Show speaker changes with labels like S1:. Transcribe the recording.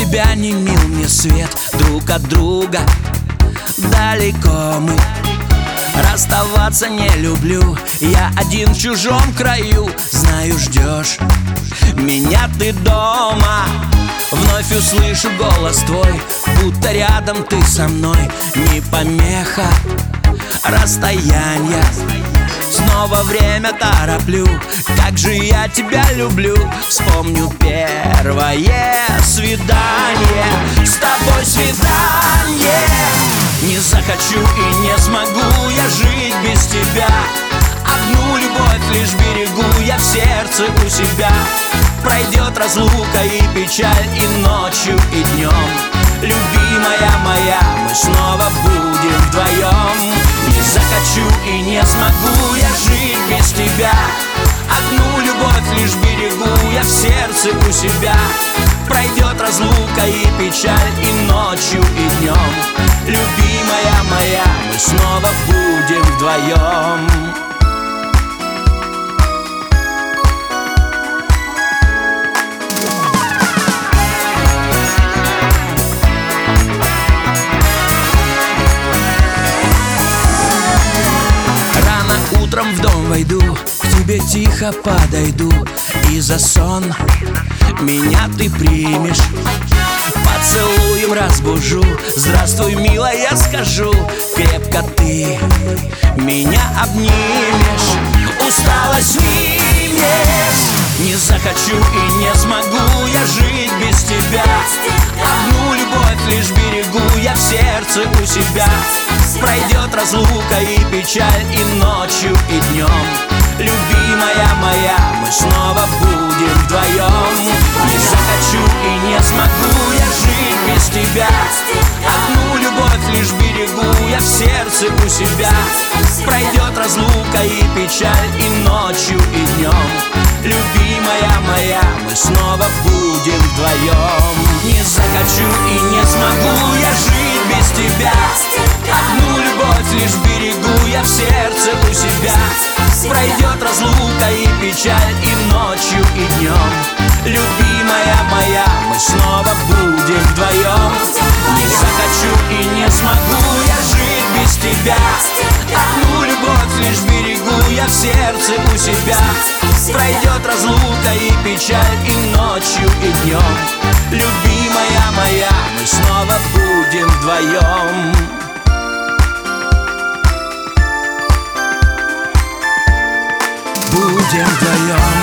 S1: тебя не мил мне свет. Друг от друга далеко мы, расставаться не люблю. Я один в чужом краю, знаю, ждешь меня ты дома. Вновь услышу голос твой, будто рядом ты со мной. Не помеха расстояния, снова время тороплю. Как же я тебя люблю, вспомню первое свидание. С тобой свидание. Не захочу и не смогу я жить без тебя. Одну любовь лишь берегу я в сердце у себя. Пройдет разлука и печаль, и ночью, и днем. Любимая моя, мы снова будем вдвоем. Не захочу и не смогу я жить без тебя. Одну любовь лишь берегу я в сердце у себя. Пройдет разлука и печаль, и ночью, и днем. Любимая моя, мы снова будем вдвоем. Утром в дом войду, к тебе тихо подойду, и за сон меня ты примешь. Поцелуем разбужу, здравствуй, милая, скажу. Крепко ты меня обнимешь, усталость снимешь. Не захочу и не смогу я жить без тебя. Одну любовь лишь берегу я в сердце у себя. Пройдет разлука и печаль, и ночью, и днем. Любимая моя, мы снова будем вдвоем. Не захочу и не смогу я жить без тебя. Одну любовь лишь берегу я в сердце у себя. Пройдет разлука и печаль, и ночью, и днем. Любимая моя, мы снова будем вдвоем. Не захочу и не смогу я жить без тебя. Одну любовь лишь берегу я в сердце у себя. Пройдет разлука и печаль, и ночью, и днем. Любимая моя, мы снова будем вдвоем. Не захочу и не смогу я жить без тебя. Одну любовь лишь берегу я в сердце у себя. Пройдет разлука и печаль, и ночью, и днем. Любимая моя, мы снова будем вдвоем. Будем вдвоем.